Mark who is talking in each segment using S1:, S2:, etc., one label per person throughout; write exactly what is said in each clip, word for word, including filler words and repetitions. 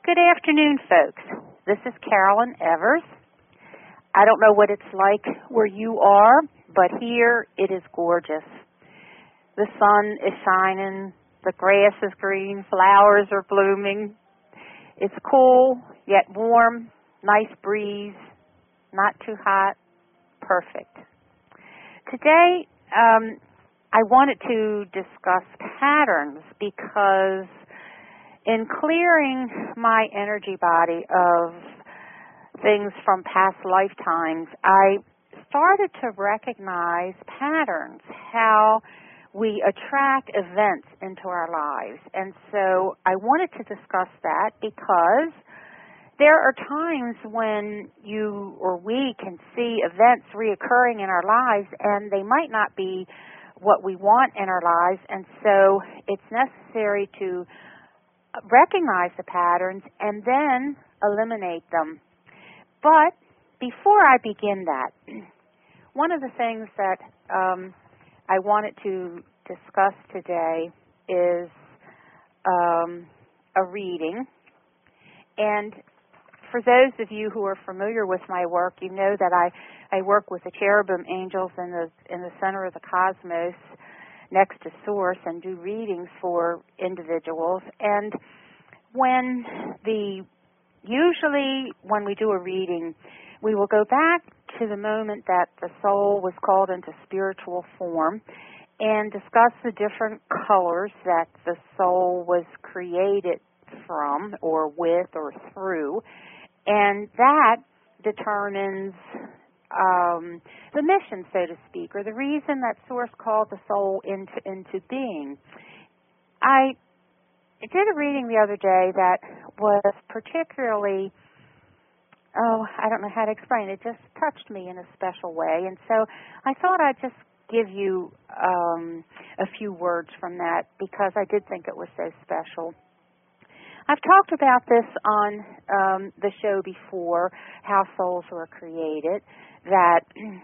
S1: Good afternoon, folks. This is Carolyn Evers. I don't know what it's like where you are, but here it is gorgeous. The sun is shining, the grass is green, flowers are blooming. It's cool, yet warm, nice breeze, not too hot, perfect. Today, um, I wanted to discuss patterns because in clearing my energy body of things from past lifetimes, I started to recognize patterns, how we attract events into our lives. And so I wanted to discuss that because there are times when you or we can see events reoccurring in our lives, and they might not be what we want in our lives, and so it's necessary to recognize the patterns and then eliminate them. But before I begin that, one of the things that um, I wanted to discuss today is um, a reading. And for those of you who are familiar with my work, you know that I, I work with the cherubim angels in the in the center of the cosmos next to Source and do readings for individuals. And when the usually when we do a reading, we will go back to the moment that the soul was called into spiritual form and discuss the different colors that the soul was created from or with or through, and that determines um, the mission, so to speak, or the reason that Source called the soul into into being. I did a reading the other day that was particularly, oh, I don't know how to explain it, just touched me in a special way, and so I thought I'd just give you um, a few words from that because I did think it was so special. I've talked about this on um, the show before, how souls were created, that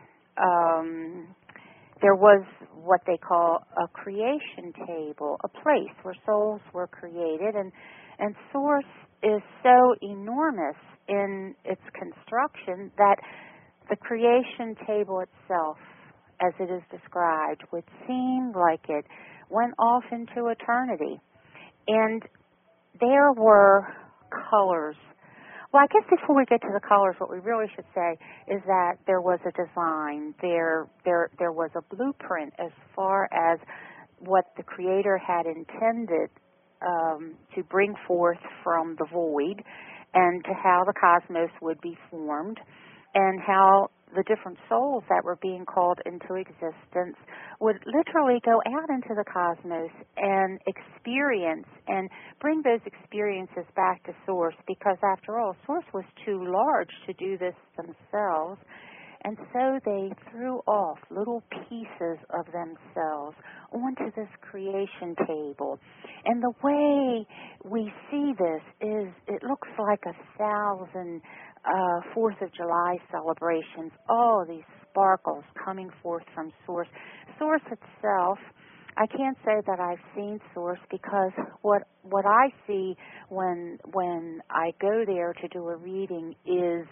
S1: um, there was what they call a creation table, a place where souls were created, and, and Source is so enormous in its construction that the creation table itself, as it is described, would seem like it went off into eternity. And there were colors. Well, I guess before we get to the colors, what we really should say is that there was a design. There, there, there was a blueprint as far as what the Creator had intended um, to bring forth from the void, and to how the cosmos would be formed, and how the different souls that were being called into existence would literally go out into the cosmos and experience and bring those experiences back to Source, because after all, Source was too large to do this themselves, and so they threw off little pieces of themselves onto this creation table. And the way we see this is it looks like a thousand Uh, Fourth of July celebrations, all of these sparkles coming forth from Source. Source itself, I can't say that I've seen Source, because what what I see when when I go there to do a reading is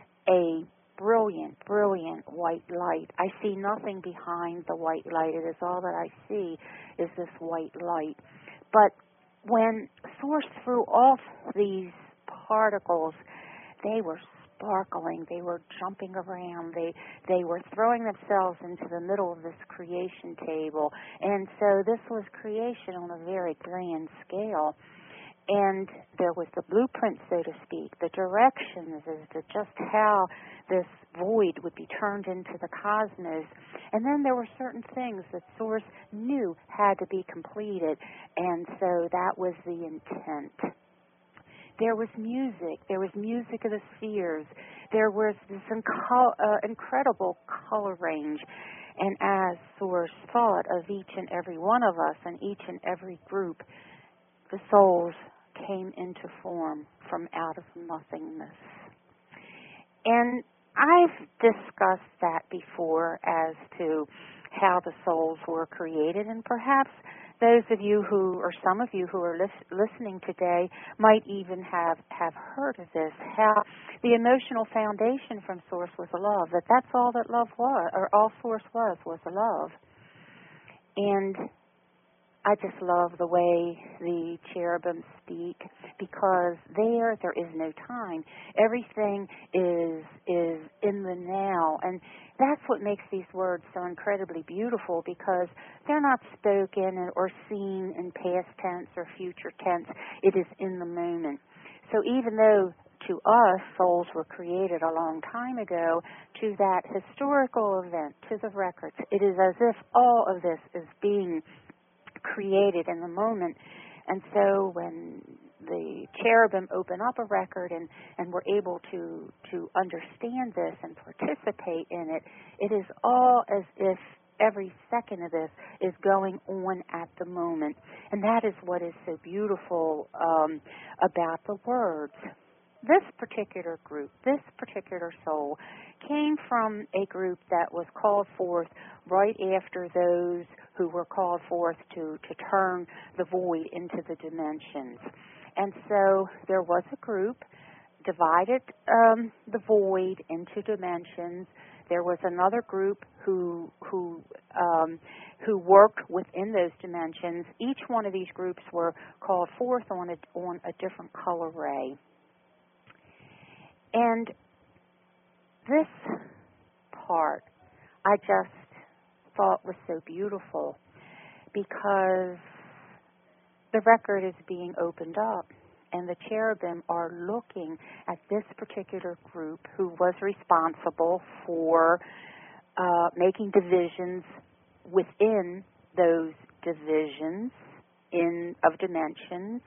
S1: a brilliant, brilliant white light. I see nothing behind the white light. It is all that I see is this white light. But when Source threw off these particles, they were sparkling, they were jumping around, they they were throwing themselves into the middle of this creation table. And so this was creation on a very grand scale. And there was the blueprint, so to speak, the directions as to just how this void would be turned into the cosmos. And then there were certain things that Source knew had to be completed, and so that was the intent. There was music. There was music of the spheres. There was this inco- uh, incredible color range. And as Source thought of each and every one of us and each and every group, the souls came into form from out of nothingness. And I've discussed that before as to how the souls were created, and perhaps those of you who, or some of you who are lis- listening today might even have, have heard of this, how the emotional foundation from Source was love, that that's all that love was, or all Source was, was love. And I just love the way the cherubim speak, because there, there is no time. Everything is is in the now, and that's what makes these words so incredibly beautiful, because they're not spoken or seen in past tense or future tense. It is in the moment. So even though to us souls were created a long time ago, to that historical event, to the records, it is as if all of this is being created in the moment. And so when the cherubim open up a record and, and we're able to, to understand this and participate in it, it is all as if every second of this is going on at the moment. And that is what is so beautiful um, about the words. This particular group, this particular soul, came from a group that was called forth right after those who were called forth to, to turn the void into the dimensions. And so there was a group, divided um, the void into dimensions. There was another group who who um, who worked within those dimensions. Each one of these groups were called forth on a, on a different color ray. And this part I just thought was so beautiful, because the record is being opened up and the cherubim are looking at this particular group who was responsible for uh, making divisions within those divisions in of dimensions.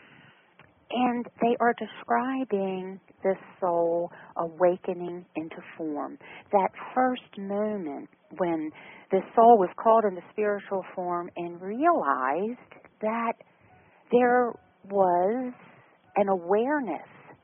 S1: And they are describing this soul awakening into form. That first moment when the soul was called into spiritual form and realized that there was an awareness.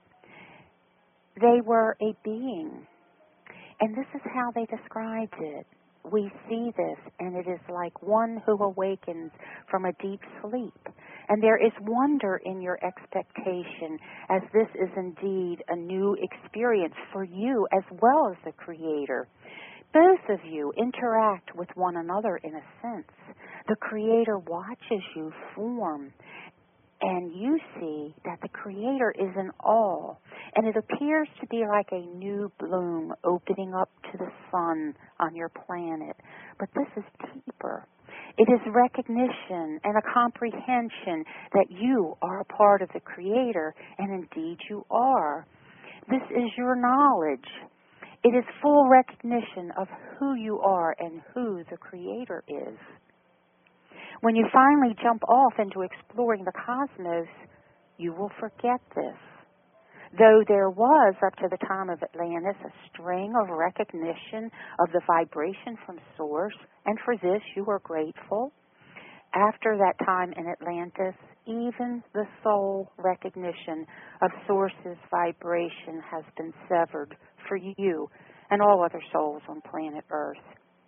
S1: They were a being. And this is how they described it. We see this, and it is like one who awakens from a deep sleep. And there is wonder in your expectation, as this is indeed a new experience for you as well as the Creator. Both of you interact with one another in a sense. The Creator watches you form, and you see that the Creator is in awe, and it appears to be like a new bloom opening up to the sun on your planet. But this is deeper. It is recognition and a comprehension that you are a part of the Creator, and indeed you are. This is your knowledge. It is full recognition of who you are and who the Creator is. When you finally jump off into exploring the cosmos, you will forget this. Though there was, up to the time of Atlantis, a string of recognition of the vibration from Source, and for this you are grateful, after that time in Atlantis, even the soul recognition of Source's vibration has been severed for you and all other souls on planet Earth.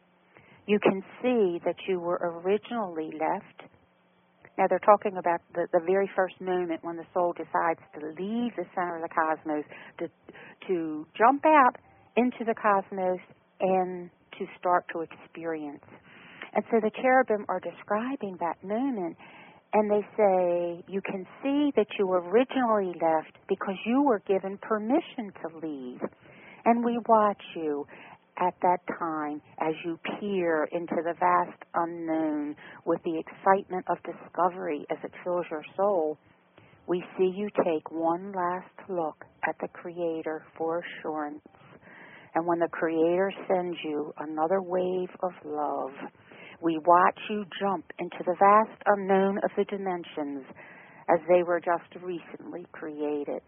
S1: You can see that you were originally left. Now they're talking about the, the very first moment when the soul decides to leave the center of the cosmos, to, to jump out into the cosmos and to start to experience. And so the cherubim are describing that moment, and they say, you can see that you originally left because you were given permission to leave. And we watch you at that time as you peer into the vast unknown with the excitement of discovery as it fills your soul. We see you take one last look at the Creator for assurance. And when the Creator sends you another wave of love, we watch you jump into the vast unknown of the dimensions as they were just recently created.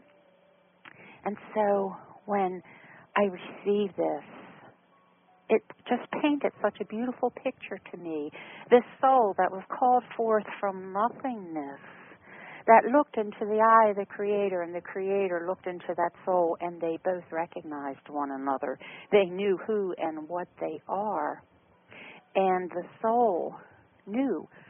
S1: And so when I received this, it just painted such a beautiful picture to me. This soul that was called forth from nothingness, that looked into the eye of the Creator, and the Creator looked into that soul, and they both recognized one another. They knew who and what they are. And the soul knew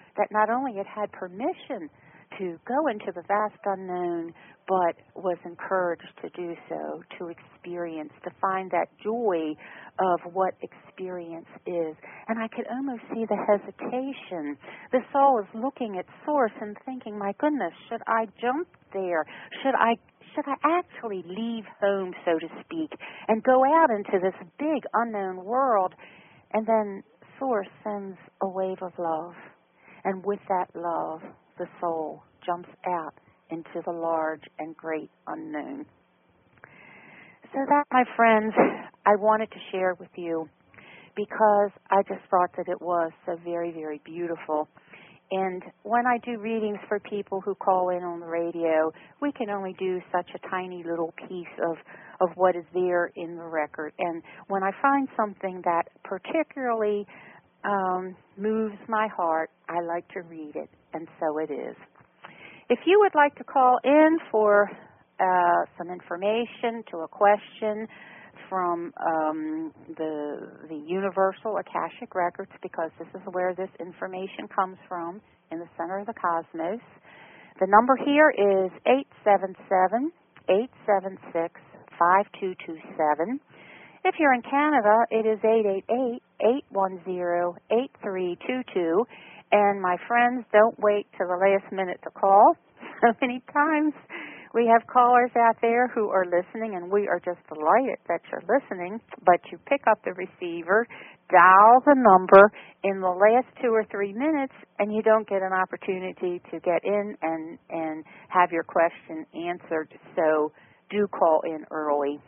S1: that not only it had permission to go into the vast unknown, but was encouraged to do so, to experience, to find that joy of what experience is. And I could almost see the hesitation. The soul is looking at source and thinking, my goodness, should I jump there? Should I should I actually leave home, so to speak, and go out into this big unknown world? And then source sends a wave of love. And with that love, the soul jumps out into the large and great unknown. So that, my friends, I wanted to share with you because I just thought that it was so very, very beautiful. And when I do readings for people who call in on the radio, we can only do such a tiny little piece of, of what is there in the record. And when I find something that particularly um, moves my heart, I like to read it, and so it is. If you would like to call in for uh, some information to a question from um, the the Universal Akashic Records, because this is where this information comes from, in the center of the cosmos, the number here is eight seven seven, eight seven six, five two two seven. If you're in Canada, it is eight eight eight, eight one zero, eight three two two. And my friends, don't wait till the last minute to call. So many times we have callers out there who are listening, and we are just delighted that you're listening, but you pick up the receiver, dial the number in the last two or three minutes, and you don't get an opportunity to get in and, and have your question answered. So do call in early.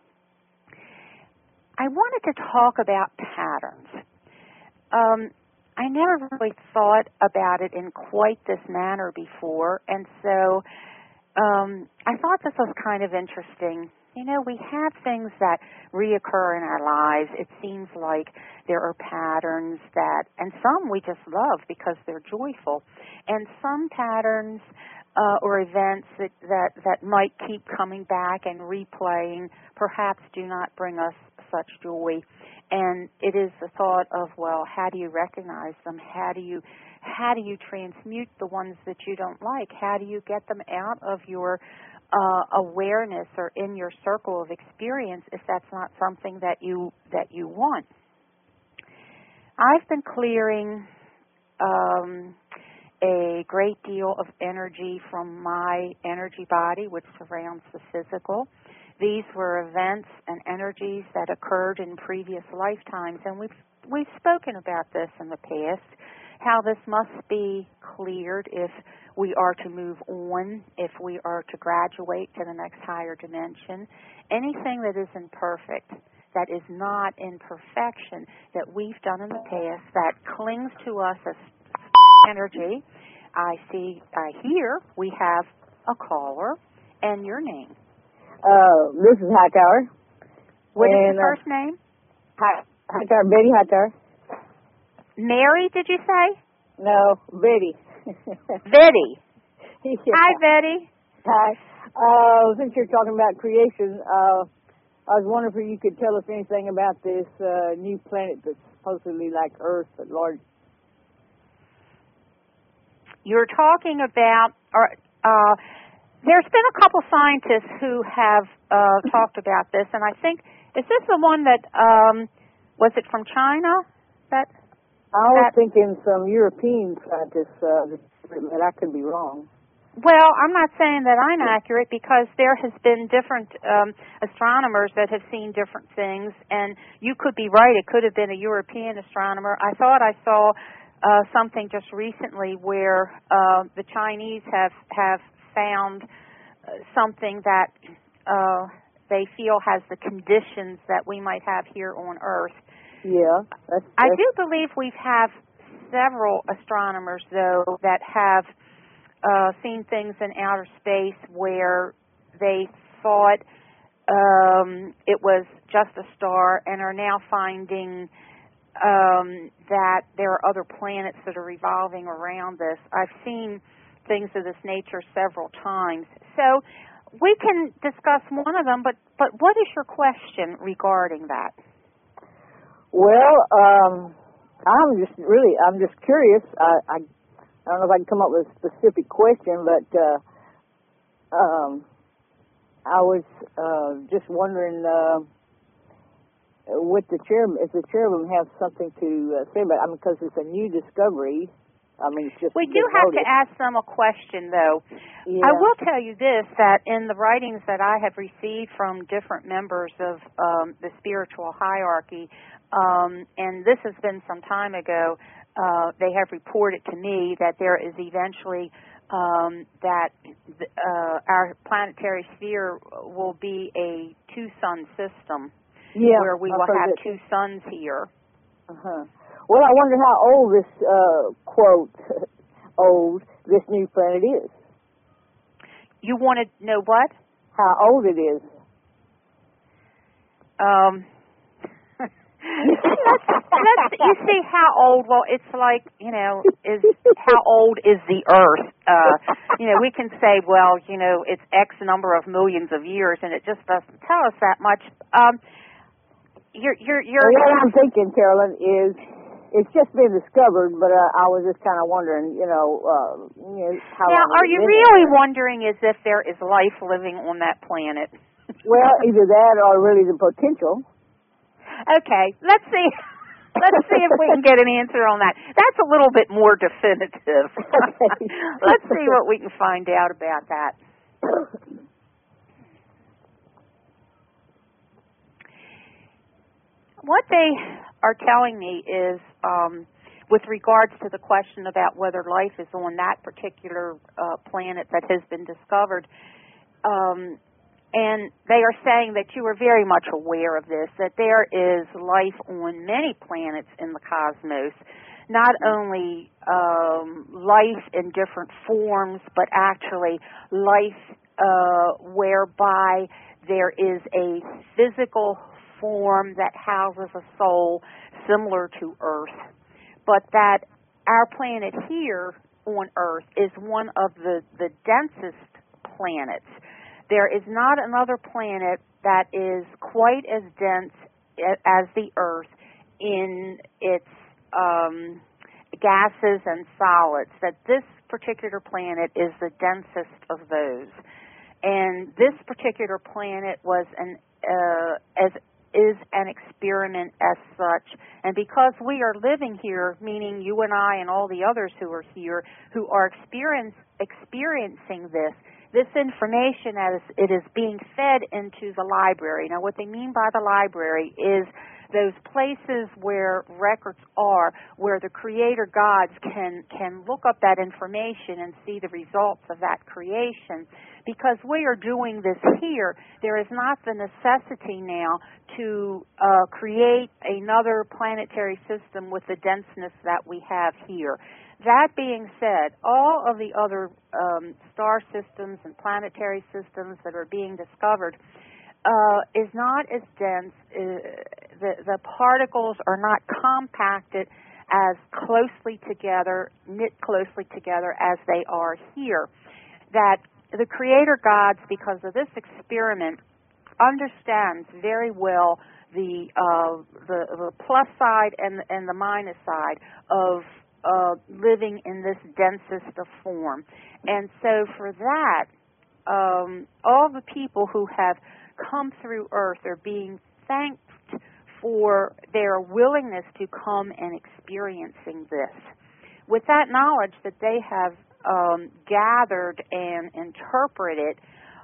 S1: I wanted to talk about patterns. Um, I never really thought about it in quite this manner before, and so um, I thought this was kind of interesting. You know, we have things that reoccur in our lives. It seems like there are patterns that, and some we just love because they're joyful, and some patterns uh, or events that, that, that might keep coming back and replaying perhaps do not bring us such joy. And it is the thought of, well, how do you recognize them? How do you how do you transmute the ones that you don't like? How do you get them out of your uh, awareness or in your circle of experience if that's not something that you that you want? I've been clearing um, a great deal of energy from my energy body, which surrounds the physical. These were events and energies that occurred in previous lifetimes, and we've we've spoken about this in the past, how this must be cleared if we are to move on, if we are to graduate to the next higher dimension. Anything that is imperfect, that is not in perfection, that we've done in the past, that clings to us as energy. I see, I hear we have a caller, and your name.
S2: Uh, this is Hightower.
S1: What
S2: and,
S1: is your first uh, name?
S2: Hi, Hightower, Betty Hightower.
S1: Mary, did you say?
S2: No, Betty.
S1: Betty.
S2: Yeah.
S1: Hi, Betty.
S2: Hi. Uh, since you're talking about creation, uh, I was wondering if you could tell us anything about this uh, new planet that's supposedly like Earth but large.
S1: You're talking about, or, uh, there's been a couple scientists who have uh, talked about this, and I think, is this the one that, um, was it from China? That
S2: I was
S1: that,
S2: thinking some European scientists, uh, but I could be wrong.
S1: Well, I'm not saying that I'm accurate because there has been different um, astronomers that have seen different things, and you could be right. It could have been a European astronomer. I thought I saw uh, something just recently where uh, the Chinese have, have found uh, something that uh, they feel has the conditions that we might have here on Earth.
S2: Yeah. That's, that's
S1: I do believe we have several astronomers, though, that have uh, seen things in outer space where they thought um, it was just a star and are now finding um, that there are other planets that are revolving around this. I've seen things of this nature several times. So we can discuss one of them, but, but what is your question regarding that?
S2: Well, um, I'm just really, I'm just curious. I, I, I don't know if I can come up with a specific question, but uh, um, I was uh, just wondering uh, with the cherubim, if the cherubim have something to uh, say about it. I mean, because it's a new discovery. I mean, it's just
S1: we do have to ask them a question, though.
S2: Yeah.
S1: I will tell you this, that in the writings that I have received from different members of um, the spiritual hierarchy, um, and this has been some time ago, uh, they have reported to me that there is eventually um, that uh, our planetary sphere will be a two-sun system,
S2: yeah,
S1: where we
S2: I've
S1: will have
S2: it.
S1: two suns here.
S2: Uh-huh. Well, I wonder how old this, uh, quote, old, this new planet is.
S1: You want to know what?
S2: How old it is.
S1: Um, let's, let's, you see how old, well, it's like, you know, is how old is the Earth? Uh, you know, we can say, well, you know, it's X number of millions of years, and it just doesn't tell us that much. Um, you're, you're, you're...
S2: Well, what I'm thinking, Carolyn, is it's just been discovered, but uh, I was just kind of wondering, you know, uh, you know how
S1: now,
S2: long
S1: are you really there. wondering as if there is life living on that planet?
S2: Well, either that or really the potential.
S1: Okay, let's see. Let's see if we can get an answer on that. That's a little bit more definitive. Let's see what we can find out about that. What they are telling me is, um, with regards to the question about whether life is on that particular uh, planet that has been discovered, um, and they are saying that you are very much aware of this, that there is life on many planets in the cosmos, not only um, life in different forms, but actually life uh, whereby there is a physical form that houses a soul similar to Earth, but that our planet here on Earth is one of the, the densest planets. There is not another planet that is quite as dense as the Earth in its um, gases and solids, that this particular planet is the densest of those. And this particular planet was an uh, as is an experiment as such. And because we are living here, meaning you and I and all the others who are here, who are experience, experiencing this, this information as it is being fed into the library. Now, what they mean by the library is those places where records are, where the creator gods can, can look up that information and see the results of that creation. Because we are doing this here, there is not the necessity now to uh, create another planetary system with the denseness that we have here. That being said, all of the other um, star systems and planetary systems that are being discovered uh, is not as dense. Uh, the, the particles are not compacted as closely together, knit closely together as they are here. That the creator gods, because of this experiment, understands very well the uh, the, the plus side and and the minus side of uh, living in this densest of form. And so for that, um, all the people who have come through Earth are being thanked for their willingness to come and experiencing this. With that knowledge that they have um, gathered and interpreted,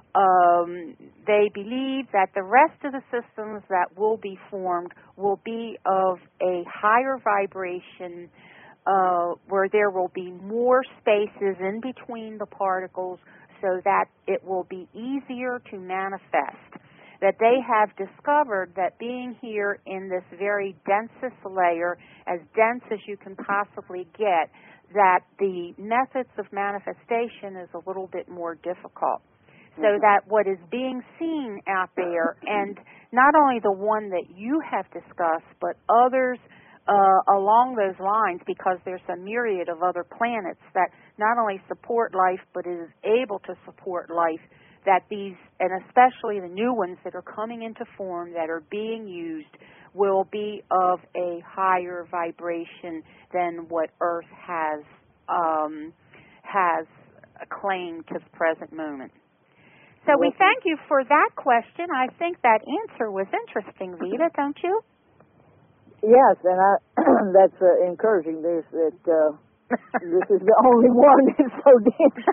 S1: um, they believe that the rest of the systems that will be formed will be of a higher vibration, uh, where there will be more spaces in between the particles so that it will be easier to manifest. That they have discovered that being here in this very densest layer, as dense as you can possibly get, that the methods of manifestation is a little bit more difficult. So that what is being seen out there, and not only the one that you have discussed, but others uh, along those lines, because there's a myriad of other planets that not only support life, but is able to support life, that these, and especially the new ones that are coming into form, that are being used, will be of a higher vibration than what Earth has um, has claimed to the present moment. So we thank you for that question. I think that answer was interesting, Vita, don't you?
S2: Yes, and I, that's uh, encouraging. There's that uh, this is the only one that's so dense.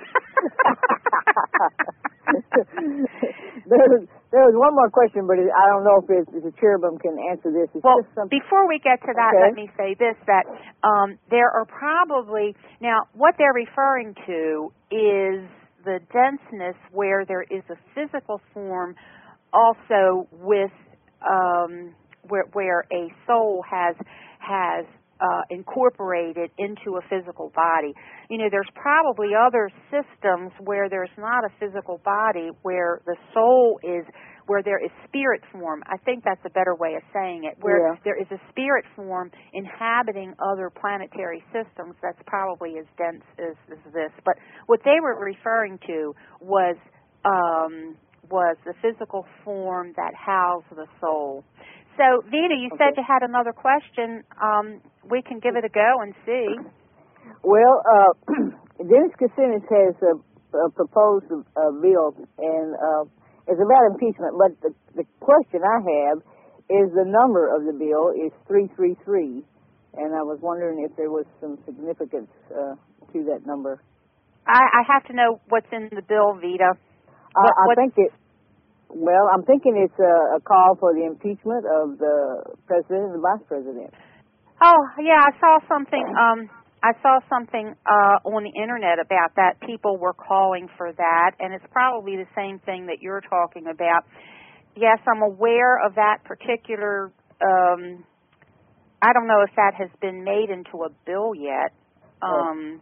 S2: there, was, there was one more question, but it, I don't know if, it's, if the cherubim can answer this. It's
S1: well,
S2: just something.
S1: Before we get to that,
S2: okay.
S1: let me say this, that um, there are probably, now what they're referring to is the denseness where there is a physical form also with um, where, where a soul has has uh, incorporated into a physical body. You know, there's probably other systems where there's not a physical body, where the soul is, where there is spirit form. I think that's a better way of saying it, where
S2: yeah.
S1: there is a spirit form inhabiting other planetary systems that's probably as dense as, as this. But what they were referring to was um, was the physical form that housed the soul. So, Vita, you
S2: okay.
S1: said you had another question. Um, we can give it a go and see.
S2: Well, uh, Dennis Kucinich has uh, uh, proposed a, a bill, and uh, it's about impeachment. But the, the question I have is the number of the bill is three three three, and I was wondering if there was some significance uh, to that number.
S1: I, I have to know what's in the bill, Vita.
S2: What, I, I think it. Well, I'm thinking it's a, a call for the impeachment of the president and the vice president.
S1: Oh, yeah, I saw something. Um, I saw something uh, on the internet about that. People were calling for that, and it's probably the same thing that you're talking about. Yes, I'm aware of that particular. Um, I don't know if that has been made into a bill yet, um,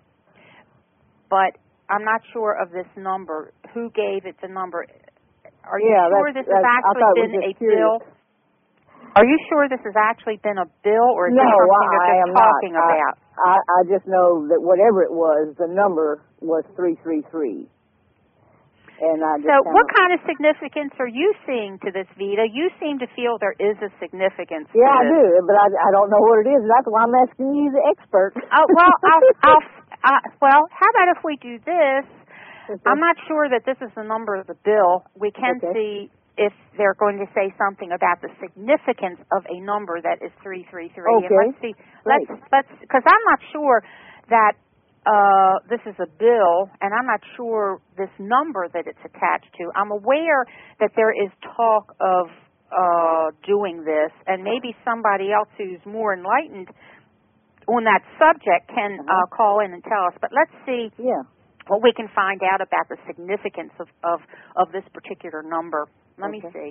S1: but I'm not sure of this number. Who gave it the number? Are you
S2: yeah,
S1: sure
S2: that's,
S1: this has
S2: that's,
S1: actually been a
S2: curious.
S1: bill? Are you sure this has actually been a bill, or is
S2: no,
S1: this something
S2: I,
S1: they're
S2: I
S1: just
S2: am
S1: talking
S2: not.
S1: about?
S2: I, I, I just know that whatever it was, the number was three three three. And I just
S1: so
S2: kinda,
S1: what kind of significance are you seeing to this, Vita? You seem to feel there is a significance
S2: yeah,
S1: to
S2: I
S1: this.
S2: do, but I, I don't know what it is. That's why I'm asking you, the expert.
S1: Oh, well, I'll, I'll, uh, well, how about if we do this?
S2: Okay.
S1: I'm not sure that this is the number of the bill. We can
S2: okay.
S1: see if they're going to say something about the significance of a number that is three three three.
S2: Okay.
S1: And let's see.
S2: Great.
S1: Let's let's because I'm not sure that uh, this is a bill, and I'm not sure this number that it's attached to. I'm aware that there is talk of uh, doing this, and maybe somebody else who's more enlightened on that subject can
S2: uh-huh.
S1: uh, call in and tell us. But let's see.
S2: Yeah.
S1: What we can find out about the significance of, of, of this particular number. Let
S2: okay.
S1: me see.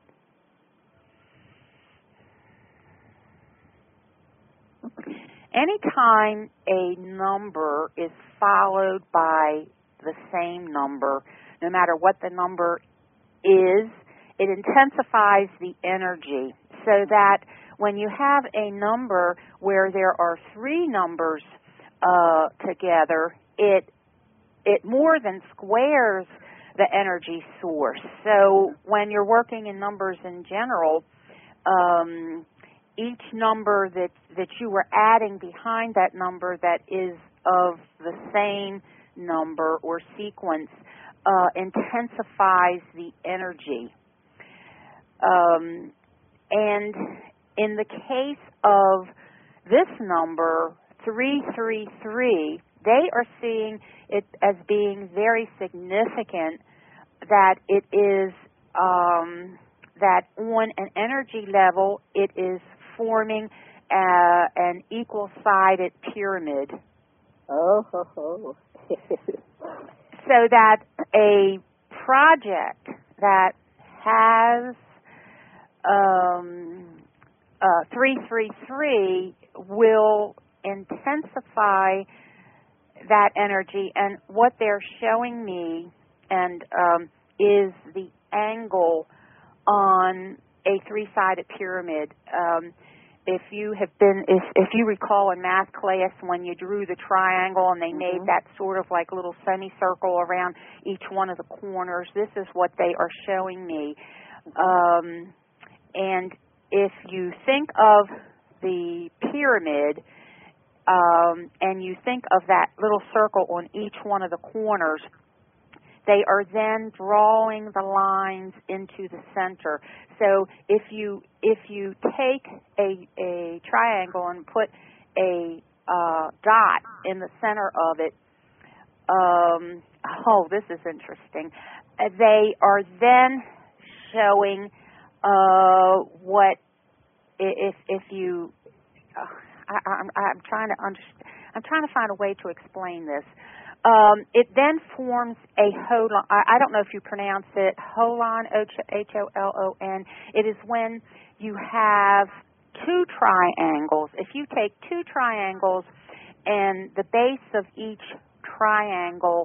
S1: Anytime a number is followed by the same number, no matter what the number is, it intensifies the energy, so that when you have a number where there are three numbers uh, together, it it more than squares the energy source. So when you're working in numbers in general, um, each number that, that you are adding behind that number that is of the same number or sequence uh, intensifies the energy. Um, and in the case of this number, three three three, they are seeing it as being very significant that it is, um, that on an energy level, it is forming uh, an equal-sided pyramid.
S2: Oh, ho, ho.
S1: So that a project that has um, uh, three three three will intensify that energy, and what they're showing me and um, is the angle on a three-sided pyramid. Um, if you have been, if, if you recall in math class when you drew the triangle and they
S2: mm-hmm.
S1: made that sort of like little semicircle around each one of the corners, this is what they are showing me. Um, and if you think of the pyramid um, and you think of that little circle on each one of the corners, they are then drawing the lines into the center. So if you if you take a a triangle and put a uh, dot in the center of it, um, oh, this is interesting. Uh, they are then showing uh, what if if you. Uh, I, I'm, I'm trying to understand. I'm trying to find a way to explain this. Um, it then forms a holon. I, I don't know if you pronounce it holon, H O L O N. It is when you have two triangles. If you take two triangles and the base of each triangle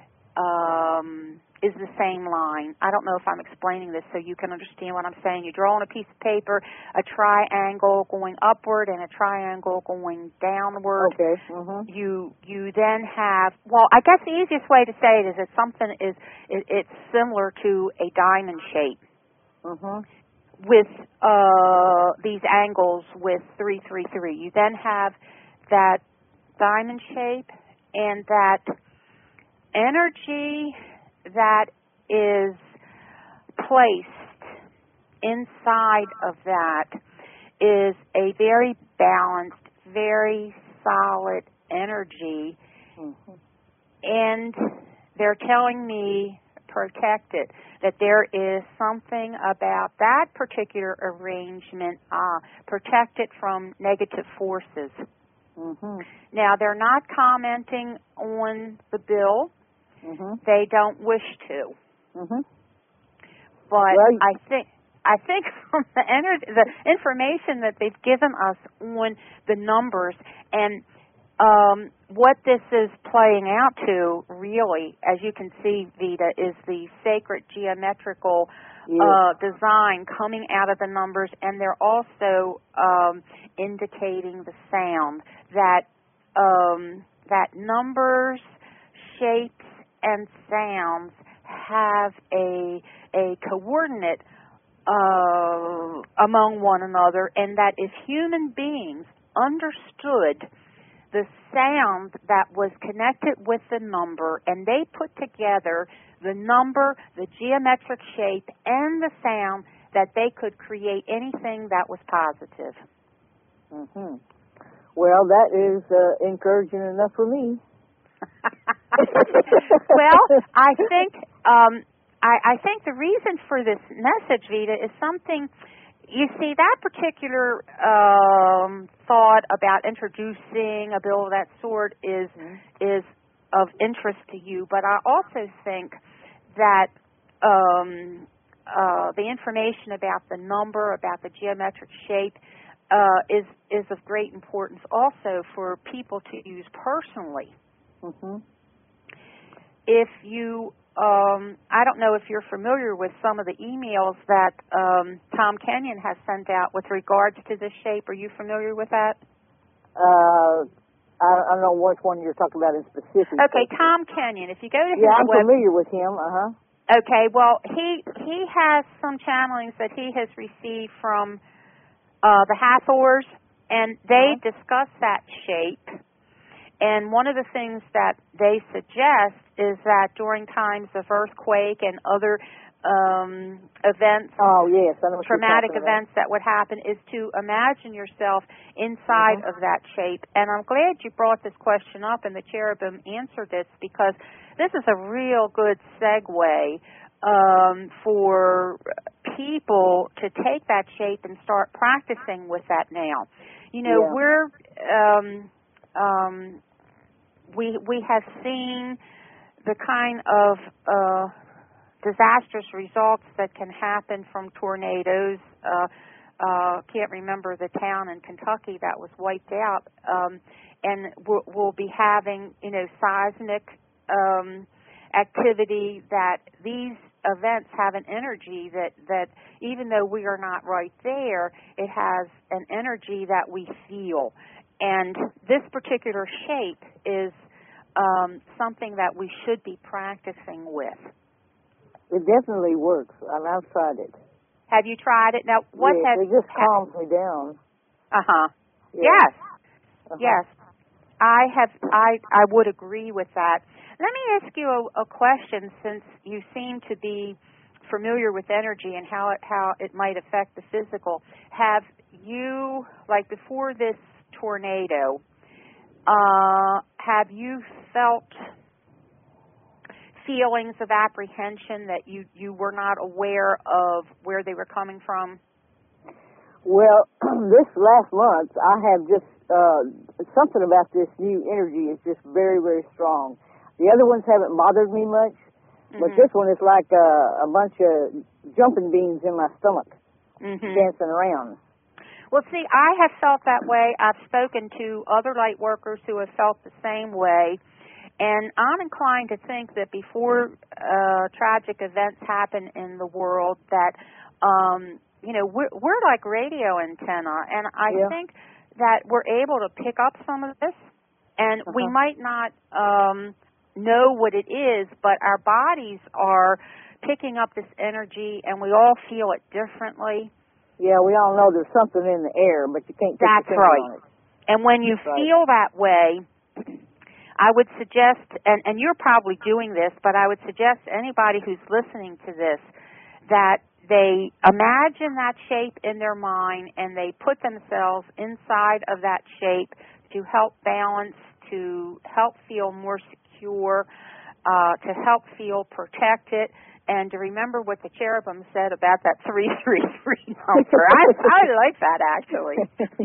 S1: um, is the same line. I don't know if I'm explaining this so you can understand what I'm saying. You draw on a piece of paper a triangle going upward and a triangle going downward.
S2: Okay. Mm-hmm.
S1: You you then have, well, I guess the easiest way to say it is that something is it, it's similar to a diamond shape.
S2: Mm-hmm.
S1: With uh, these angles with three, three, three. You then have that diamond shape and that energy that is placed inside of that is a very balanced, very solid energy.
S2: Mm-hmm.
S1: And they're telling me protect it, that there is something about that particular arrangement, uh, protect it from negative forces.
S2: Mm-hmm.
S1: Now, they're not commenting on the bill.
S2: Mm-hmm.
S1: They don't wish to.
S2: Mm-hmm.
S1: But
S2: well,
S1: I think I think from the energy, the information that they've given us on the numbers and um, what this is playing out to, really, as you can see, Vita, is the sacred geometrical
S2: yes.
S1: uh, design coming out of the numbers, and they're also um, indicating the sound that um, that numbers, shapes, and sounds have a a coordinate uh, among one another, and that if human beings understood the sound that was connected with the number, and they put together the number, the geometric shape, and the sound, that they could create anything that was positive.
S2: Mm-hmm. Well, that is uh, encouraging enough for me.
S1: Well, I think um, I, I think the reason for this message, Vita, is something. You see, that particular um, thought about introducing a bill of that sort is mm-hmm. is of interest to you, but I also think that um, uh, the information about the number, about the geometric shape, uh, is is of great importance also for people to use personally.
S2: Mm-hmm.
S1: If you Um, I don't know if you're familiar with some of the emails that um, Tom Kenyon has sent out with regards to this shape. Are you familiar with that?
S2: Uh, I, I don't know which one you're talking about in specific.
S1: Okay, Tom Kenyon. If you go to his
S2: yeah, I'm
S1: web-
S2: familiar with him. Uh huh.
S1: Okay, well, he he has some channelings that he has received from uh, the Hathors, and they uh-huh. discuss that shape. And one of the things that they suggest is that during times of earthquake and other um, events,
S2: oh yes, I know what
S1: traumatic
S2: you're
S1: events
S2: about.
S1: that would happen, is to imagine yourself inside
S2: mm-hmm.
S1: of that shape. And I'm glad you brought this question up and the cherubim answered this, because this is a real good segue um, for people to take that shape and start practicing with that now. You know,
S2: yeah.
S1: we're... Um, um, we we have seen the kind of uh, disastrous results that can happen from tornadoes. Uh, uh, can't remember the town in Kentucky that was wiped out, um, and we'll, we'll be having you know seismic um, activity. That these events have an energy that that even though we are not right there, it has an energy that we feel. And this particular shape is um, something that we should be practicing with.
S2: It definitely works, and I've tried it.
S1: Have you tried it? Now, what
S2: yes,
S1: have
S2: it just calms me down.
S1: Uh huh.
S2: Yeah.
S1: Yes.
S2: Uh-huh.
S1: Yes. I have I I would agree with that. Let me ask you a, a question, since you seem to be familiar with energy and how it how it might affect the physical. Have you, like before this tornado, uh, have you felt feelings of apprehension that you, you were not aware of where they were coming from?
S2: Well, this last month, I have just, uh, something about this new energy is just very, very strong. The other ones haven't bothered me much, mm-hmm. but this one is like a, a bunch of jumping beans in my stomach, mm-hmm. dancing around.
S1: Well, see, I have felt that way. I've spoken to other light workers who have felt the same way. And I'm inclined to think that before uh, tragic events happen in the world, that um, you know we're, we're like radio antenna, and I yeah. think that we're able to pick up some of this, and uh-huh. we might not um, know what it is, but our bodies are picking up this energy, and we all feel it differently.
S2: Yeah, we all know there's something in the air, but you can't put
S1: That's
S2: your finger
S1: right.
S2: on it.
S1: And when you
S2: That's
S1: feel
S2: right.
S1: that way, I would suggest, and, and you're probably doing this, but I would suggest to anybody who's listening to this that they imagine that shape in their mind and they put themselves inside of that shape to help balance, to help feel more secure, uh, to help feel protected, and to remember what the cherubim said about that three three three number. I, I like that, actually.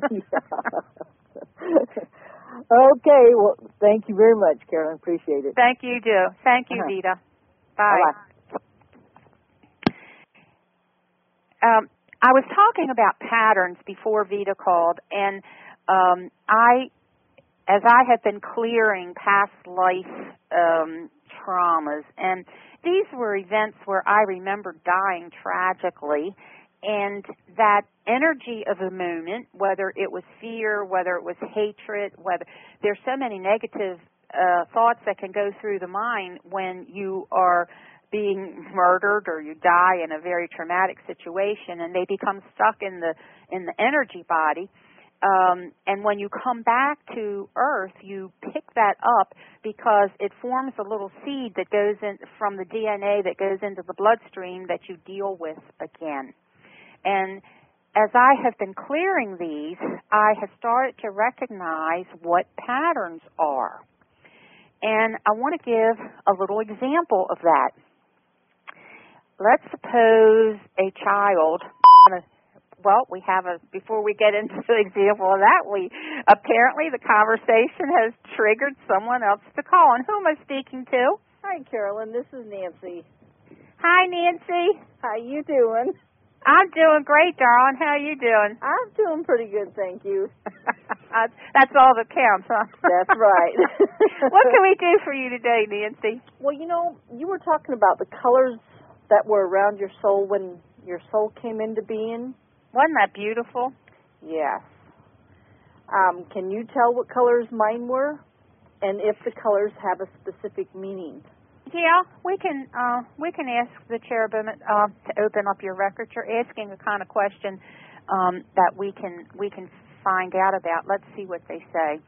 S2: Okay, well, thank you very much, Carolyn. Appreciate it.
S1: Thank you, Joe. Thank you, uh-huh. Vita. Bye.
S2: Bye-bye.
S1: Um, I was talking about patterns before Vita called, and um, I, as I have been clearing past life um, traumas, and these were events where I remember dying tragically, and that energy of the moment, whether it was fear, whether it was hatred, whether there's so many negative uh, thoughts that can go through the mind when you are being murdered or you die in a very traumatic situation, and they become stuck in the in the energy body. Um, and when you come back to Earth, you pick that up because it forms a little seed that goes in from the D N A that goes into the bloodstream that you deal with again. And as I have been clearing these, I have started to recognize what patterns are. And I want to give a little example of that. Let's suppose a child, well, we have a, before we get into the example of that, we, apparently the conversation has triggered someone else to call. And who am I speaking to?
S3: Hi, Carolyn. This is Nancy.
S1: Hi, Nancy.
S3: How you doing?
S1: I'm doing great, darling. How are you doing?
S3: I'm doing pretty good, thank you.
S1: That's all that counts, huh?
S3: That's right.
S1: What can we do for you today, Nancy?
S3: Well, you know, you were talking about the colors that were around your soul when your soul came into being.
S1: Wasn't that beautiful?
S3: Yes. Um, can you tell what colors mine were? And if the colors have a specific meaning?
S1: Yeah, we can uh, we can ask the cherubim uh, to open up your record. You're asking a kind of question um, that we can we can find out about. Let's see what they say.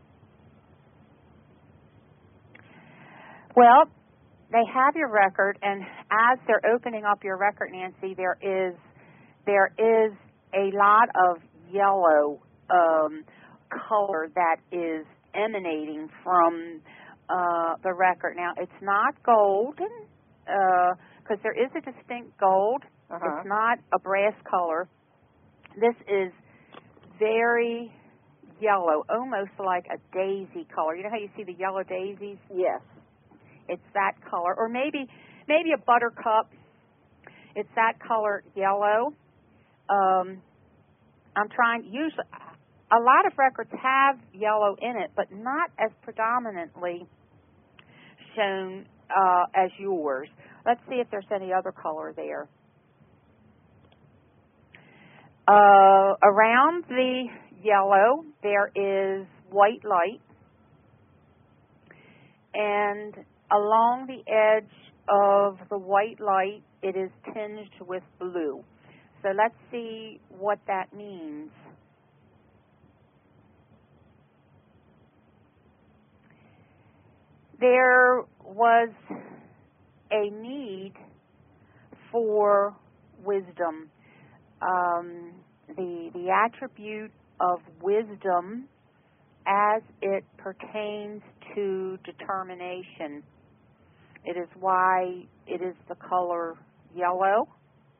S1: Well, they have your record, and as they're opening up your record, Nancy, there is there is a lot of yellow um, color that is emanating from Uh, the record. Now, it's not golden, because uh, there is a distinct gold.
S3: Uh-huh.
S1: It's not a brass color. This is very yellow, almost like a daisy color. You know how you see the yellow daisies?
S3: Yes.
S1: It's that color. Or maybe maybe a buttercup. It's that color yellow. Um, I'm trying, usually, a lot of records have yellow in it, but not as predominantly shown uh, as yours. Let's see if there's any other color there. Uh, around the yellow, there is white light, and along the edge of the white light, it is tinged with blue. So let's see what that means. there was a need for wisdom. Um, the the attribute of wisdom as it pertains to determination. It is why it is the color yellow.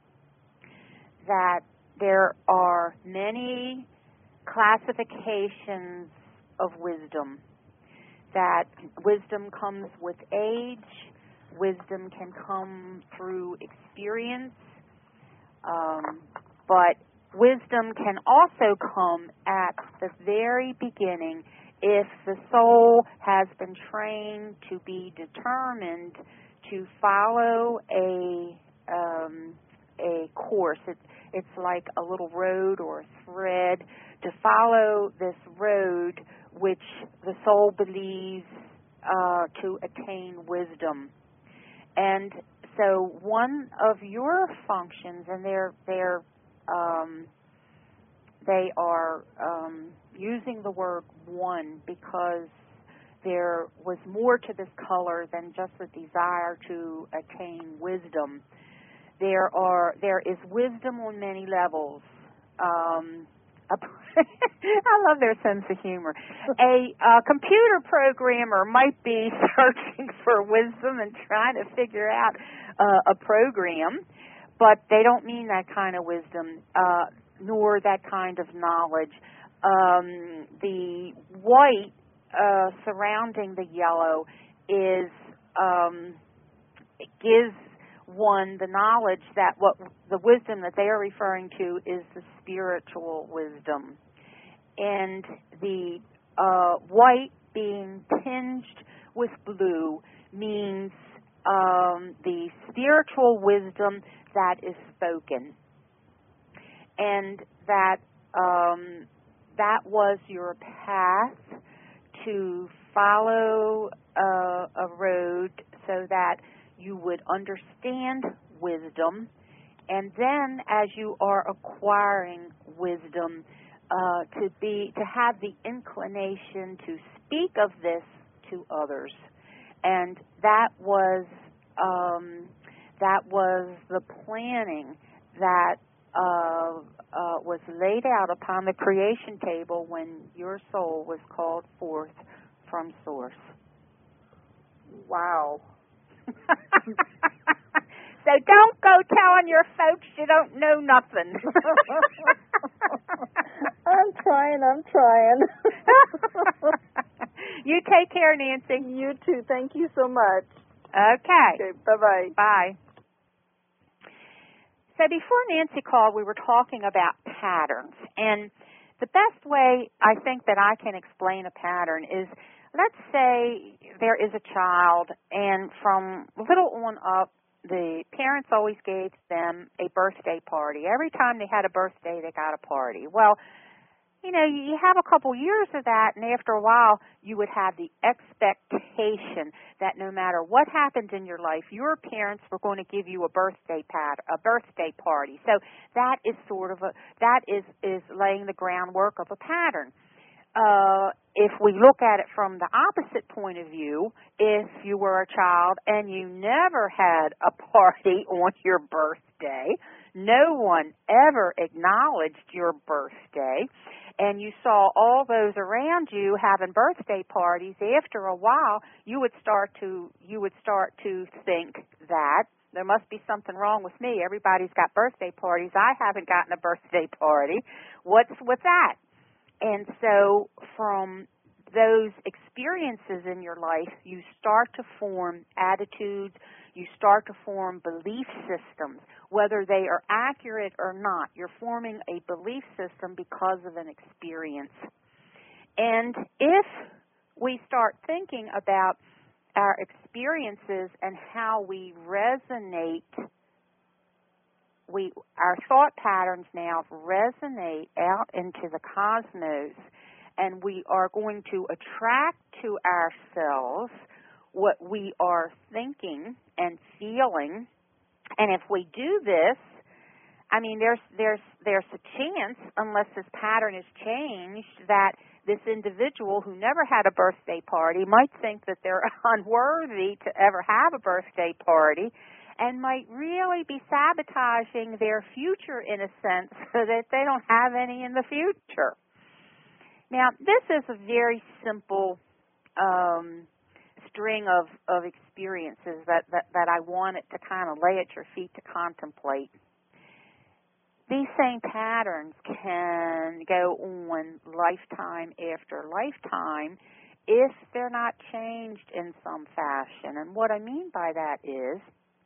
S1: That there are many classifications of wisdom. That wisdom comes with age. Wisdom can come through experience. Um, but wisdom can also come at the very beginning if the soul has been trained to be determined to follow a um, a course. It's, it's like a little road or a thread, to follow this road which the soul believes uh, to attain wisdom. And so one of your functions, and they're they're um, they are um, using the word one because there was more to this color than just the desire to attain wisdom. There are there is wisdom on many levels. Um, I love their sense of humor. A, a computer programmer might be searching for wisdom and trying to figure out uh, a program, but they don't mean that kind of wisdom, uh, nor that kind of knowledge. Um, the white uh, surrounding the yellow is um, it gives one the knowledge that what the wisdom that they are referring to is the spiritual wisdom. And the uh, white being tinged with blue means um, the spiritual wisdom that is spoken. And that um, that was your path to follow uh, a road so that you would understand wisdom, and then as you are acquiring wisdom, uh, to be to have the inclination to speak of this to others, and that was um, that was the planning that uh, uh, was laid out upon the creation table when your soul was called forth from Source.
S3: Wow.
S1: So don't go telling your folks you don't know nothing.
S3: I'm trying, I'm trying.
S1: You take care, Nancy.
S3: You too. Thank you so much.
S1: Okay.
S3: Okay, bye-bye.
S1: Bye. So before Nancy called, we were talking about patterns. And the best way I think that I can explain a pattern is, let's say there is a child, and from little on up, the parents always gave them a birthday party. Every time they had a birthday, they got a party. Well, you know, you have a couple years of that, and after a while, you would have the expectation that no matter what happened in your life, your parents were going to give you a birthday pat, a birthday party. So that is sort of a that is is laying the groundwork of a pattern. Uh, if we look at it from the opposite point of view, if you were a child and you never had a party on your birthday, no one ever acknowledged your birthday, and you saw all those around you having birthday parties, after a while you would start to you would start to think that there must be something wrong with me. Everybody's got birthday parties. I haven't gotten a birthday party. What's with that? And so from those experiences in your life, you start to form attitudes, you start to form belief systems. Whether they are accurate or not, you're forming a belief system because of an experience. And if we start thinking about our experiences and how we resonate, We, our thought patterns now resonate out into the cosmos, and we are going to attract to ourselves what we are thinking and feeling. And if we do this, I mean, there's there's there's a chance, unless this pattern is changed, that this individual who never had a birthday party might think that they're unworthy to ever have a birthday party and might really be sabotaging their future in a sense so that they don't have any in the future. Now, this is a very simple um, string of, of experiences that, that, that I wanted to kind of lay at your feet to contemplate. These same patterns can go on lifetime after lifetime if they're not changed in some fashion. And what I mean by that is,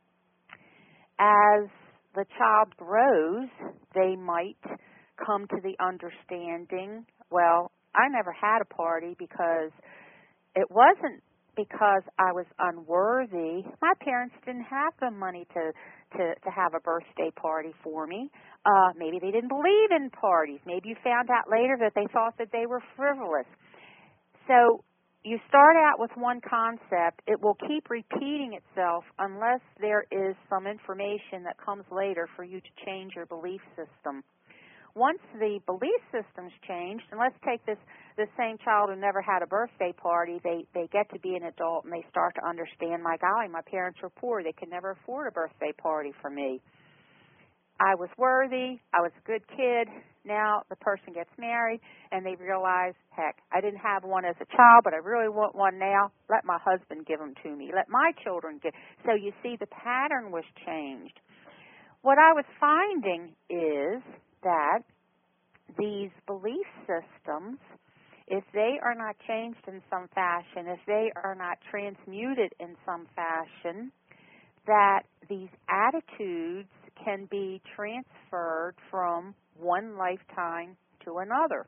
S1: as the child grows, they might come to the understanding, well, I never had a party because it wasn't because I was unworthy. My parents didn't have the money to, to, to have a birthday party for me. Uh, maybe they didn't believe in parties. Maybe you found out later that they thought that they were frivolous. So you start out with one concept. It will keep repeating itself unless there is some information that comes later for you to change your belief system. Once the belief system's changed, and let's take this the same child who never had a birthday party, they, they get to be an adult and they start to understand, my golly, my parents were poor. They could never afford a birthday party for me. I was worthy. I was a good kid. Now the person gets married and they realize, heck, I didn't have one as a child, but I really want one now. Let my husband give them to me. Let my children give. So you see, the pattern was changed. What I was finding is that these belief systems, if they are not changed in some fashion, if they are not transmuted in some fashion, that these attitudes can be transferred from one lifetime to another.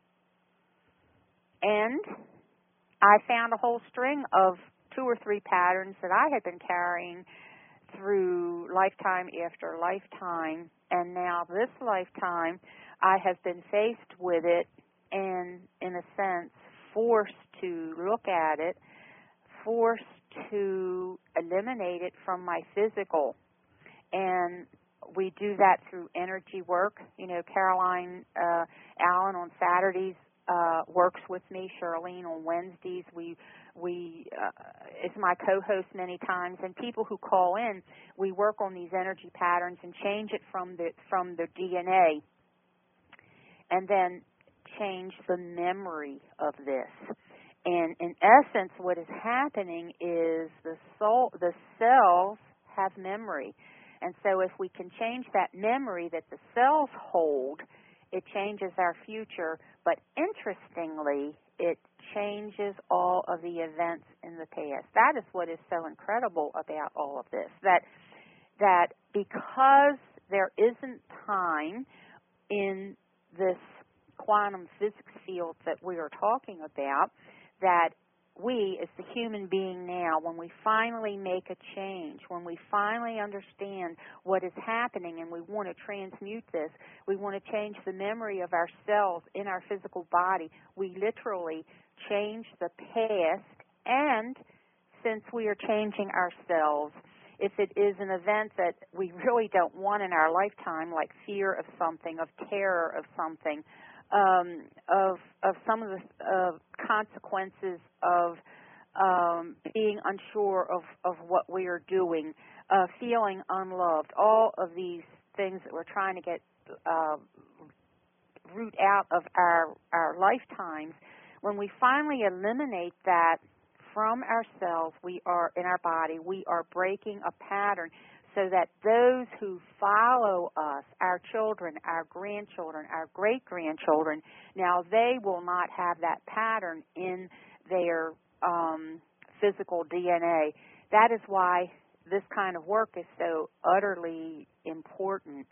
S1: And I found a whole string of two or three patterns that I had been carrying through lifetime after lifetime, and now this lifetime I have been faced with it and, in a sense, forced to look at it, forced to eliminate it from my physical. And we do that through energy work. You know, Caroline uh, Allen on Saturdays uh, works with me. Charlene on Wednesdays. We we uh, is my co-host many times. And people who call in, we work on these energy patterns and change it from the from the D N A, and then change the memory of this. And in essence, what is happening is the soul, the cells have memory. And so if we can change that memory that the cells hold, it changes our future. But interestingly, it changes all of the events in the past. That is what is so incredible about all of this, that that because there isn't time in this quantum physics field that we are talking about, that we, as the human being now, when we finally make a change, when we finally understand what is happening and we want to transmute this, we want to change the memory of our cells in our physical body, we literally change the past. And since we are changing ourselves, if it is an event that we really don't want in our lifetime, like fear of something, of terror of something, Um, of of some of the uh, consequences of um, being unsure of, of what we are doing, uh, feeling unloved, all of these things that we're trying to get uh, root out of our our lifetimes. When we finally eliminate that from ourselves, we are in our body, we are breaking a pattern, so that those who follow us, our children, our grandchildren, our great-grandchildren, now they will not have that pattern in their um, physical D N A. That is why this kind of work is so utterly important.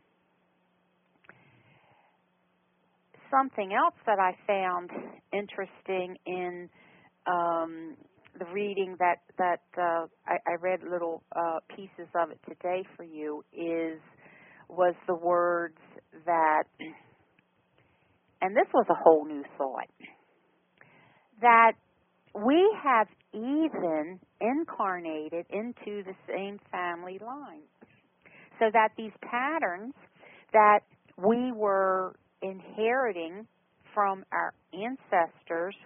S1: Something else that I found interesting in um, the reading that that uh, I, I read little uh, pieces of it today for you is was the words that, and this was a whole new thought, that we have even incarnated into the same family line, so that these patterns that we were inheriting from our ancestors,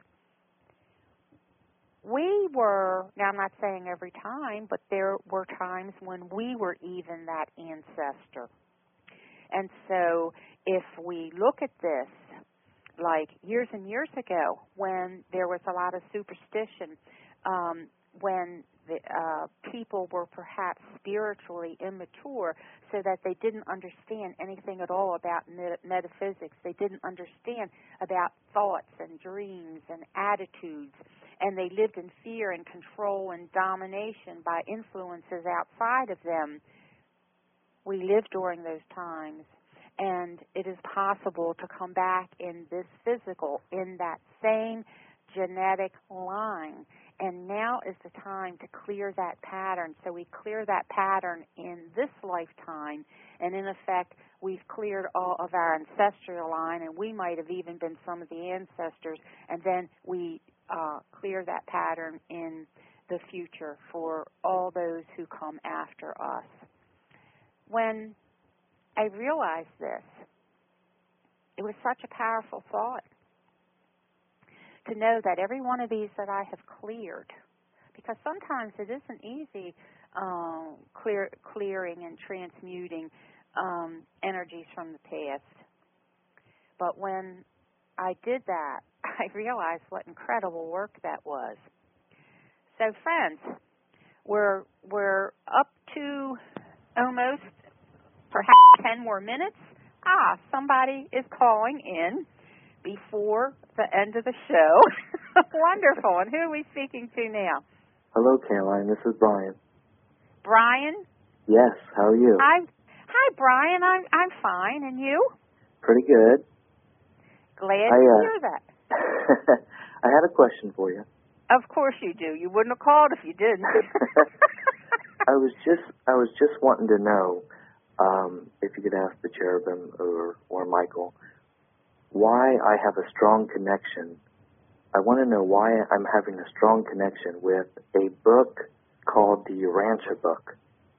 S1: we were, now I'm not saying every time, but there were times when we were even that ancestor. And so if we look at this, like years and years ago when there was a lot of superstition, um, when the, uh, people were perhaps spiritually immature so that they didn't understand anything at all about met- metaphysics. They didn't understand about thoughts and dreams and attitudes, and they lived in fear and control and domination by influences outside of them. We lived during those times, and it is possible to come back in this physical, in that same genetic line. And now is the time to clear that pattern. So we clear that pattern in this lifetime, and in effect, we've cleared all of our ancestral line, and we might have even been some of the ancestors, and then we uh, clear that pattern in the future for all those who come after us. When I realized this, it was such a powerful thought to know that every one of these that I have cleared, because sometimes it isn't easy um, clear, clearing and transmuting um, energies from the past. But when I did that, I realized what incredible work that was. So, friends, we're we're up to almost perhaps ten more minutes. Ah, somebody is calling in before the end of the show. Wonderful. And who are we speaking to now?
S4: Hello, Caroline. This is Brian.
S1: Brian?
S4: Yes. How are you?
S1: Hi, hi, Brian. I'm I'm fine. And you?
S4: Pretty good.
S1: Glad
S4: I,
S1: to
S4: uh,
S1: hear that.
S4: I had a question for you.
S1: Of course you do. You wouldn't have called if you didn't.
S4: I was just I was just wanting to know um, if you could ask the cherubim or or Michael why I have a strong connection. I want to know why I'm having a strong connection with a book called the Urantia book.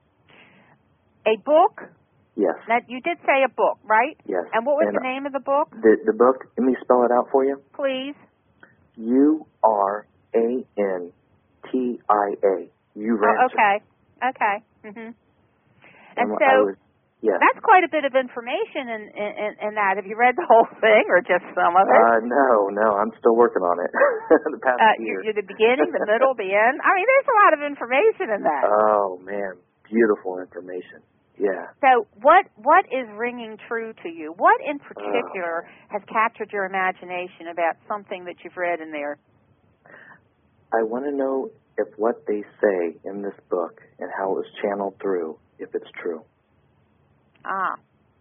S1: A book?
S4: Yes.
S1: Now, you did say a book, right?
S4: Yes.
S1: And what was
S4: and
S1: the name of the book?
S4: The the book. Let me spell it out for you.
S1: Please.
S4: U R A N T I A. Urantia.
S1: Oh, okay. Okay. Mhm. And
S4: And
S1: so
S4: I was, yes.
S1: that's quite a bit of information in, in in that. Have you read the whole thing or just some of it?
S4: Uh, no, no, I'm still working on it. the past
S1: Uh,
S4: year.
S1: you're, you're the beginning, the middle, the end. I mean, there's a lot of information in that.
S4: Oh man, beautiful information. Yeah.
S1: So, what what is ringing true to you? What in
S4: Oh.
S1: particular has captured your imagination about something that you've read in there?
S4: I want to know if what they say in this book and how it was channeled through, if it's true.
S1: Ah.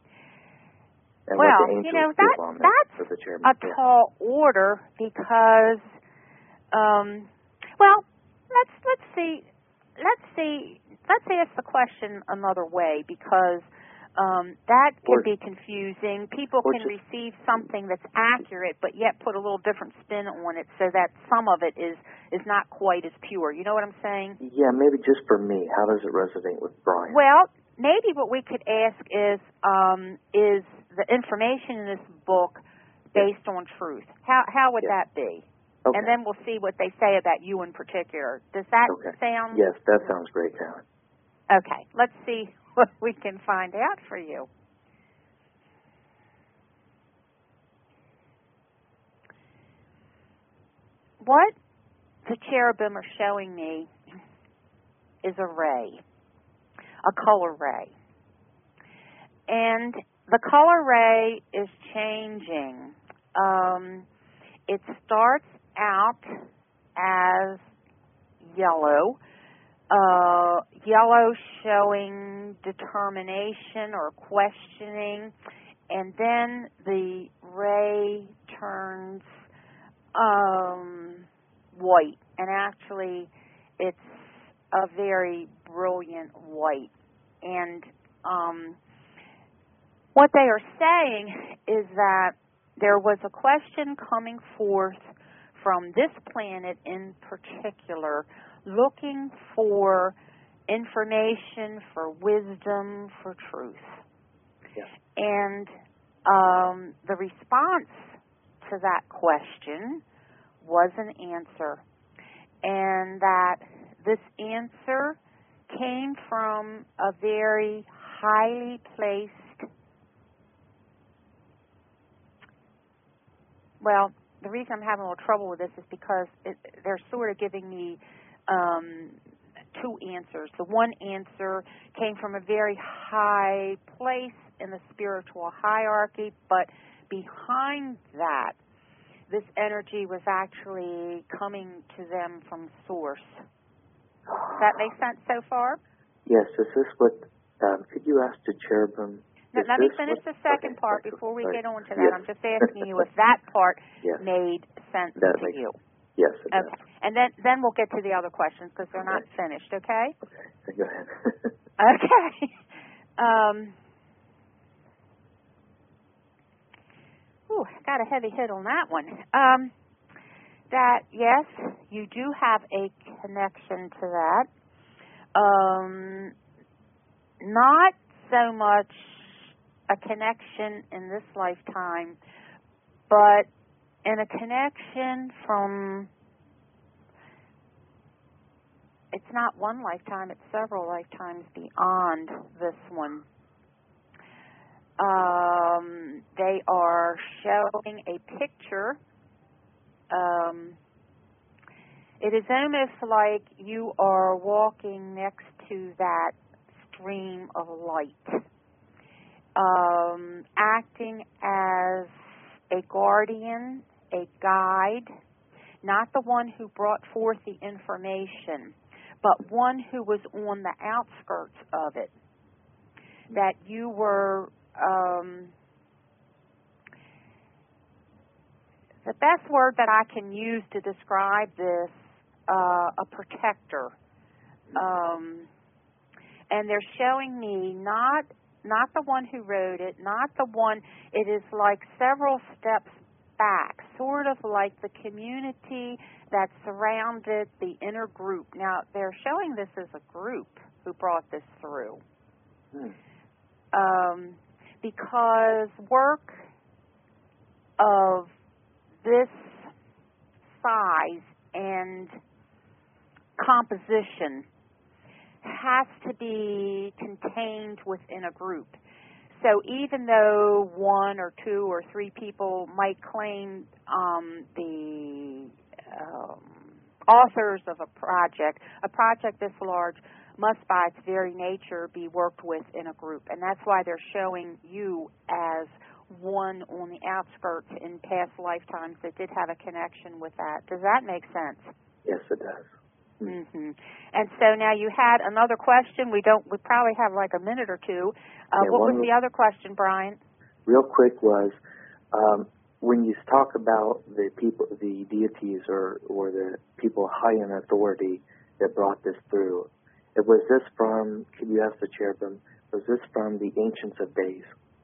S4: And
S1: Well,
S4: what the angels
S1: you know,
S4: do
S1: that,
S4: on that
S1: that's
S4: for the chairman.
S1: a tall order because, um, well, let's let's see, let's see, let's ask the question another way because um, that can
S4: Or-
S1: be confusing. People
S4: or
S1: can
S4: just-
S1: receive something that's accurate, but yet put a little different spin on it, so that some of it is is not quite as pure. You know what I'm saying?
S4: Yeah, maybe just for me. How does it resonate with Brian?
S1: Well, maybe what we could ask is, um, is the information in this book based on truth? How how would
S4: Yeah.
S1: that be?
S4: Okay.
S1: And then we'll see what they say about you in particular. Does that
S4: Okay.
S1: sound?
S4: Yes, that sounds great, Karen.
S1: Okay. Let's see what we can find out for you. What the cherubim are showing me is a ray, a color ray. And the color ray is changing. Um, it starts out as yellow, uh, yellow showing determination or questioning, and then the ray turns um, white, and actually it's a very brilliant white. And um, what they are saying is that there was a question coming forth from this planet in particular, looking for information, for wisdom, for truth.
S4: Yeah.
S1: And um, the response to that question was an answer, and that this answer came from a very highly placed, well, the reason I'm having a little trouble with this is because it, they're sort of giving me um, two answers. The one answer came from a very high place in the spiritual hierarchy, but behind that, this energy was actually coming to them from source. Does that make sense so far?
S4: Yes. Is this what, um, could you ask the cherubim?
S1: No, let me finish
S4: what,
S1: the second
S4: okay,
S1: part
S4: okay,
S1: before we
S4: sorry.
S1: get on to that.
S4: Yes.
S1: I'm just asking you if that part
S4: yes.
S1: made sense
S4: that
S1: to
S4: makes,
S1: you.
S4: Yes, it
S1: okay.
S4: does.
S1: And then, then we'll get to the other questions because they're
S4: okay.
S1: not finished, okay?
S4: Okay, so go ahead.
S1: okay. Um, ooh, got a heavy hit on that one. Um, that, yes, you do have a connection to that. Um, not so much a connection in this lifetime, but in a connection from, it's not one lifetime, it's several lifetimes beyond this one. Um, they are showing a picture. Um, it is almost like you are walking next to that stream of light, um, acting as a guardian, a guide, not the one who brought forth the information, but one who was on the outskirts of it, that you were, um, the best word that I can use to describe this, uh, a protector. Um, and they're showing me not not the one who wrote it, not the one, it is like several steps back, sort of like the community that surrounded the inner group. Now, they're showing this as a group who brought this through. Hmm. Um, because work of this size and composition has to be contained within a group. So even though one or two or three people might claim um, the um, authors of a project, a project this large must by its very nature be worked with in a group. And that's why they're showing you as one on the outskirts in past lifetimes that did have a connection with that. Does that make sense?
S4: Yes, it does.
S1: Mm-hmm. And so now you had another question. We don't. We probably have like a minute or two. Uh,
S4: yeah,
S1: what was
S4: re-
S1: the other question, Brian?
S4: Real quick was um, when you talk about the people, the deities, or or the people high in authority that brought this through. It was this from? Could you ask the cherubim? Was this from the Ancients of Days?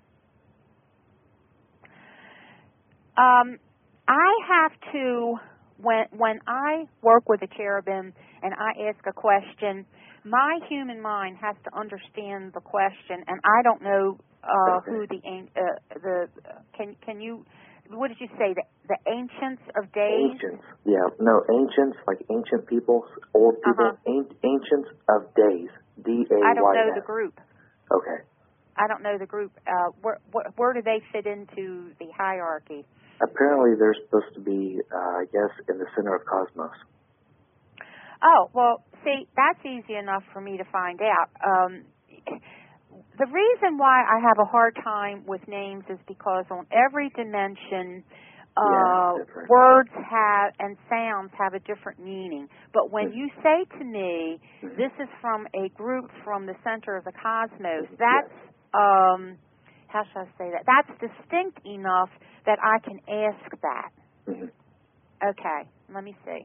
S1: Um, I have to. When when I work with a cherubim and I ask a question, my human mind has to understand the question, and I don't know uh,
S4: okay.
S1: who the uh, the can can you what did you say the the ancients of days?
S4: Ancients, yeah, no ancients like ancient people, old people,
S1: uh-huh.
S4: an- ancients of days, D A Y S.
S1: I don't know the group.
S4: Okay.
S1: I don't know the group. Uh, where, where where do they fit into the hierarchy?
S4: Apparently, they're supposed to be, uh, I guess, in the center of cosmos.
S1: Oh, well, see, that's easy enough for me to find out. Um, the reason why I have a hard time with names is because on every dimension, uh,
S4: yeah,
S1: words have and sounds have a different meaning. But when
S4: mm-hmm.
S1: you say to me,
S4: mm-hmm.
S1: this is from a group from the center of the cosmos, that's... Yes. Um, how should I say that? That's distinct enough that I can ask that.
S4: Mm-hmm.
S1: Okay, let me see.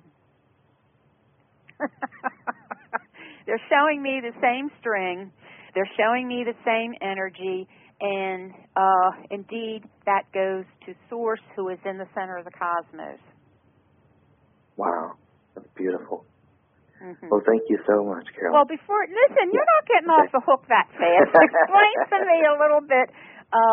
S1: They're showing me the same string. They're showing me the same energy. And uh, indeed, that goes to Source, who is in the center of the cosmos.
S4: Wow, that's beautiful.
S1: Mm-hmm.
S4: Well, thank you so much, Carol.
S1: Well, before, listen, you're not getting
S4: okay.
S1: off the hook that fast. Explain to me a little bit. Um,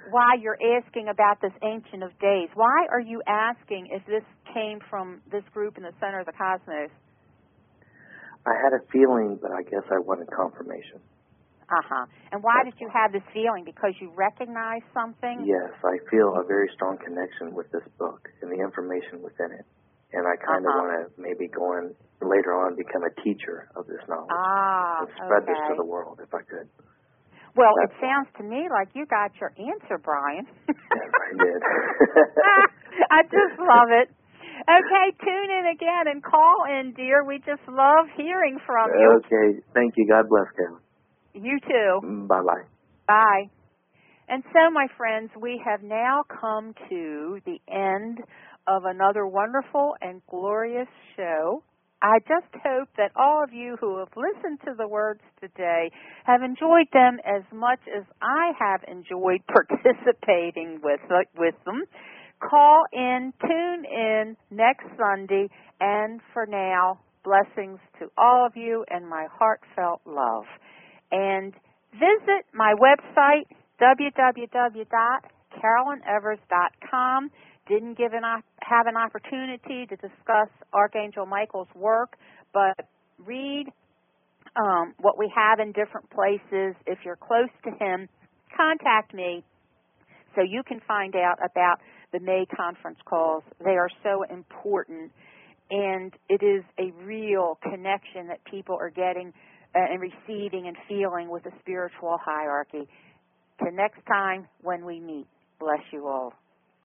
S1: why you're asking about this Ancient of Days. Why are you asking if this came from this group in the Center of the Cosmos?
S4: I had a feeling, but I guess I wanted confirmation.
S1: Uh-huh. And why did you have this feeling? Because you recognize something?
S4: Yes, I feel a very strong connection with this book and the information within it. And I kind of
S1: uh-huh.
S4: want to maybe go in later on become a teacher of this knowledge
S1: ah,
S4: and spread
S1: okay.
S4: this to the world if I could.
S1: Well,
S4: That's
S1: it sounds to me like you got your answer, Brian.
S4: Yes, I did.
S1: I just love it. Okay, tune in again and call in, dear. We just love hearing from you.
S4: Okay, thank you. God bless, Carolyn.
S1: You too.
S4: Bye-bye.
S1: Bye. And so, my friends, we have now come to the end of another wonderful and glorious show. I just hope that all of you who have listened to the words today have enjoyed them as much as I have enjoyed participating with, with them. Call in, tune in next Sunday, and for now, blessings to all of you and my heartfelt love. And visit my website, w w w dot carolyn evers dot com. Didn't give an, have an opportunity to discuss Archangel Michael's work, but read um, what we have in different places. If you're close to him, contact me so you can find out about the May conference calls. They are so important, and it is a real connection that people are getting uh, and receiving and feeling with the spiritual hierarchy. Till next time when we meet, bless you all.